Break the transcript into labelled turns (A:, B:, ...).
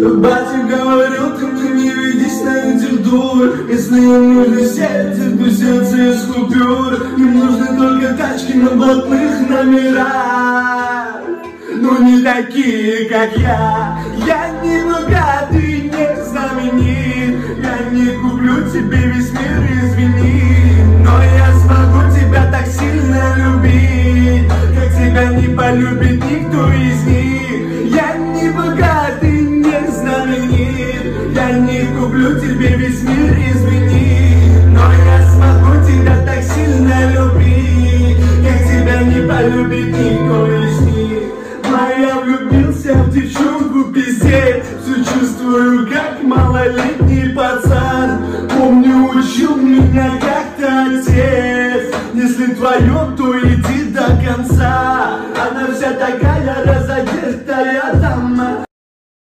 A: Батя говорил, ты не ведись на этих дур. Если им нужно сердце, то сердце из купюр. Им нужны только тачки на блатных номерах, но не такие, как я. Я не богатый, не знаменит. Я не куплю тебе весь мир, извини, но я смогу тебя так сильно любить, как тебя не полюбит никто из них. Я не богатый, не знаменит. Я не куплю тебе весь мир, извини, но я смогу тебя так сильно любить, как тебя не полюбит никто из них. Я влюбился в девчонку, пиздец. Все чувствую, как малолетний пацан. Помню, учил меня как-то отец: если твое